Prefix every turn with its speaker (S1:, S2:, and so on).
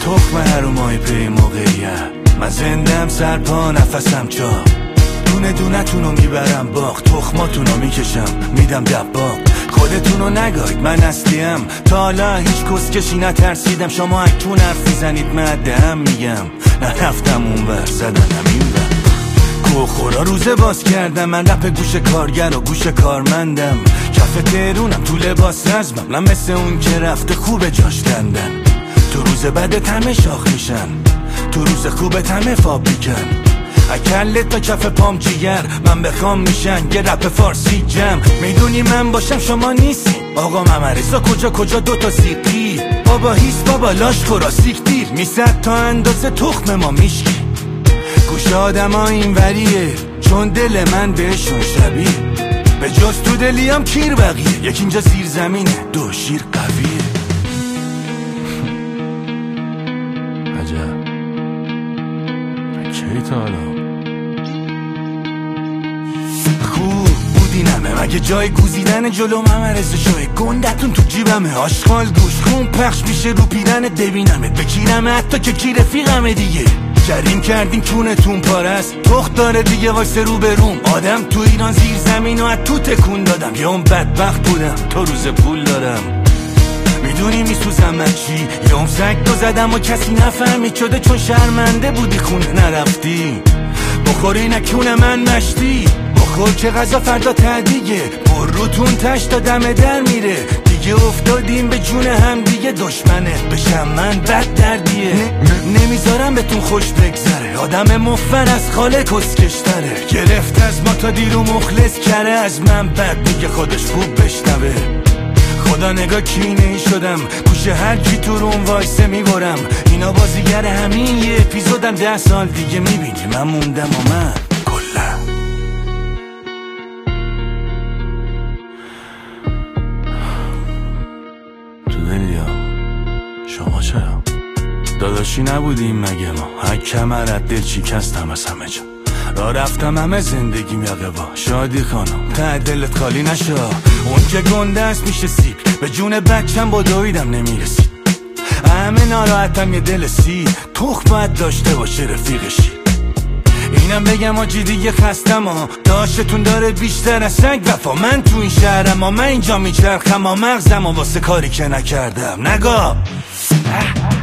S1: تخم هرومای پی موقعیت، من زندم سرپا نفسم چا، دونه دونه تونو میبرم باغ، تخماتونو میکشم میدم دباغ. خودتونو نگاید من اصلیم، تا حالا هیچ کسکشی نترسیدم. شما اکتون حرف میزنید من دهم میگم، نرفتم اون ور زدنم این ور. کوخورا روزه باز کردم، من رپ گوش کارگر و گوش کارمندم. کف تهرونم تو لباس رزمم، من مثل اون که رفته خوب جاش دندن. تو روز بده همه شاخ میشن، تو روز خوبت همه فابریکن. اکلت تا کف پام جیگر، من بخوام میشن یه رپ فارسی جم. میدونی من باشم شما نیستی، آقا ممرزا کجا دوتا سیقی. بابا هیست بابا لاش خورا سیکتیر، میزد تا اندازه تخم ما میشکی. گوش آدم ها این وریه، چون دل من بهشون شبیه. به جز تو دلیم کیر بقیه، یک اینجا زیر زمینه دو شیر قویه. عجب کی تا حالا خوب بودینمه، مگه جای گوزیدن جلو ممرزه جای گندتون تو جیبمه. آشغال گوش خون پخش میشه رو پیرنت، ببینمت بکیرمه حتی که کی رفیقمه دیگه. جریم کردین کونتون پارست، تخت داره دیگه واسه رو به روم. آدم تو ایران زیر زمین و از تو تکون دادم، یا اون بدبخت بودم تا روز پول دارم. میدونی میسوزم من چی، یا اون سگ دو زدم و کسی نفهمید شده چون شرمنده بودی خونه نرفتی. بخوری نکونه من مشتی، بخور که غذا فردا تدیگه. بروتون تش تا دم در میره، دیگه افتادیم به جون هم دیگه. دشمنت بشم من بد دردیه، نمیذارم بهتون خوش بگذره. آدم مفر از خاله کسکشتره، گرفت از ما تا دیرو مخلص کره. از من بد میگه خودش خوب بشنوه. خدا نگاه کینه شدم، گوش هر کی تو روم وایسه میبرم. اینا بازیگر همین یه اپیزودم، 10 سال دیگه میبینی من موندم و من کلا. تو دلیا شما چرا داداشی نبودیم مگه ما؟ هک کمرت دل شکستم از همه جا، را رفتم همه زندگیم یقه با. شادی خانم ته دلت خالی نشا، اون که گنده است میشه سیب. به جون بچم با دویدم نمیرسید، همه ناراحتم یه دل سی. تخم باید داشته باشه رفیقشی. اینم بگم آجی دیگه خستم ها، داشتون داره بیشتر از سگ وفا. من تو این شهرم ها، من اینجا میچرخم ها، مغزم ها واسه کاری که نکردم نگاه.